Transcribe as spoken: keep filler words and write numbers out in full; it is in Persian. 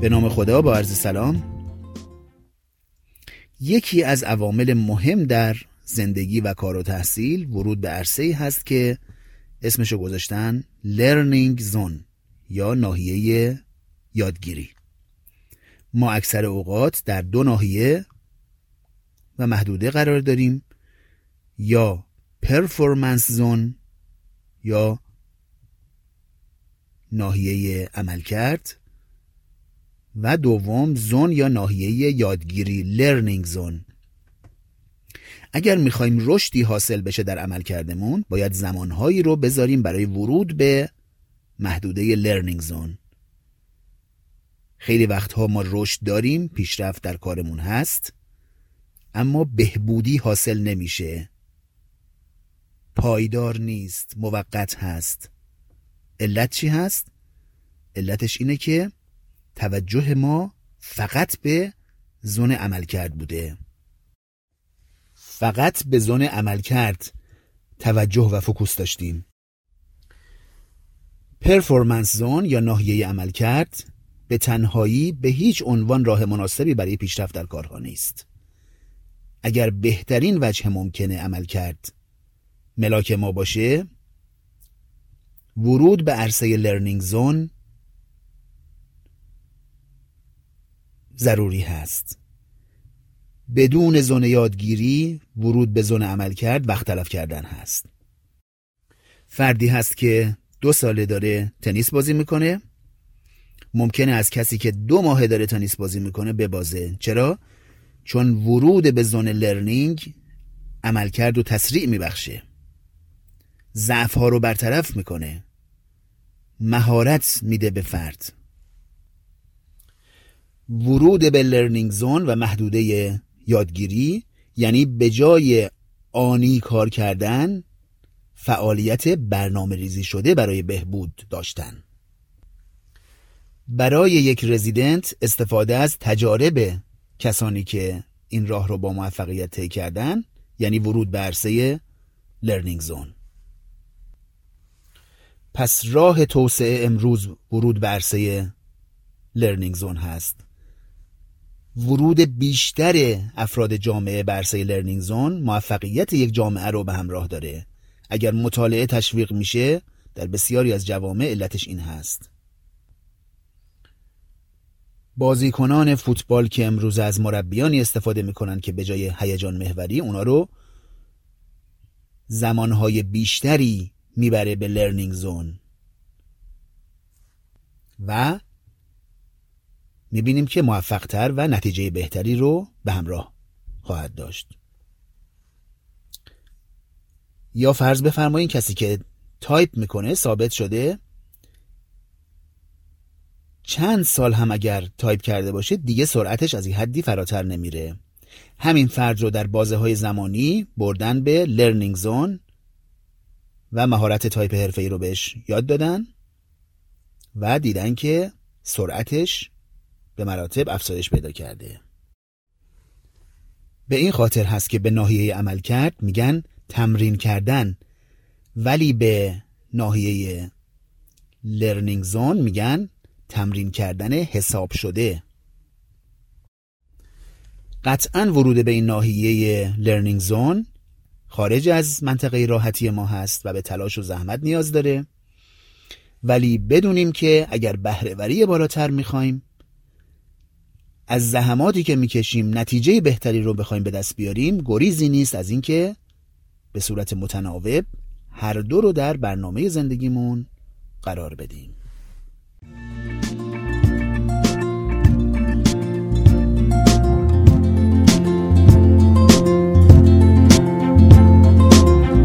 به نام خدا، با عرض سلام. یکی از عوامل مهم در زندگی و کار و تحصیل ورود به عرصه‌ای هست که اسمشو گذاشتن learning zone یا ناحیه یادگیری. ما اکثر اوقات در دو ناحیه و محدوده قرار داریم، یا performance zone یا ناحیه عملکرد، و دوم زون یا ناحیه یادگیری learning zone. اگر میخوایم رشدی حاصل بشه در عملکردمون، باید زمانهایی رو بذاریم برای ورود به محدوده learning zone. خیلی وقتها ما رشد داریم، پیشرفت در کارمون هست، اما بهبودی حاصل نمیشه، پایدار نیست، موقت هست. علت چی هست؟ علتش اینه که توجه ما فقط به زون عملکرد بوده. فقط به زون عملکرد توجه و فوکوس داشتیم. پرفورمنس زون یا ناحیه عملکرد به تنهایی به هیچ عنوان راه مناسبی برای پیشرفت در کارها نیست. اگر بهترین وجه ممکنه عملکرد ملاک ما باشه، ورود به عرصه لرنینگ زون ضروری هست. بدون زون یادگیری ورود به زون عملکرد وقت تلف کردن هست. فردی هست که دو ساله داره تنیس بازی میکنه، ممکنه از کسی که دو ماه داره تنیس بازی میکنه ببازه. چرا؟ چون ورود به زون لرنینگ عملکرد رو تسریع میبخشه، ضعف ها رو برطرف میکنه، مهارت میده به فرد. ورود به لرنینگ زون و محدوده یادگیری یعنی به جای آنی کار کردن، فعالیت برنامه ریزی شده برای بهبود داشتن. برای یک رزیدنت استفاده از تجارب کسانی که این راه رو با موفقیت طی کردن یعنی ورود به عرصه لرنینگ زون. پس راه توسعه امروز ورود به عرصه لرنینگ زون هست. ورود بیشتر افراد جامعه به عرصه لرنینگ زون موفقیت یک جامعه رو به همراه داره. اگر مطالعه تشویق میشه، در بسیاری از جوامع علتش این هست. بازیکنان فوتبال که امروز از مربیانی استفاده میکنن که به جای هیجان محوری اونا رو زمانهای بیشتری میبره به لرنینگ زون و میبینیم که موفقتر و نتیجه بهتری رو به همراه خواهد داشت. یا فرض بفرمایید کسی که تایپ میکنه ثابت شده چند سال هم اگر تایپ کرده باشه دیگه سرعتش از این حدی فراتر نمیره. همین فرد رو در بازه های زمانی بردن به لرنینگ زون و مهارت تایپ حرفه‌ای رو بهش یاد دادن و دیدن که سرعتش به مراتب افزایش پیدا کرده. به این خاطر هست که به ناحیه عملکرد میگن تمرین کردن، ولی به ناحیه لرنینگ زون میگن تمرین کردن حساب شده. قطعاً ورود به این ناحیه لرنینگ زون خارج از منطقه راحتی ما هست و به تلاش و زحمت نیاز داره، ولی بدونیم که اگر بهره‌وری بالاتر میخوایم، از زحماتی که میکشیم نتیجه بهتری رو بخوایم به دست بیاریم، گریزی نیست از این که به صورت متناوب هر دو رو در برنامه زندگیمون قرار بدیم.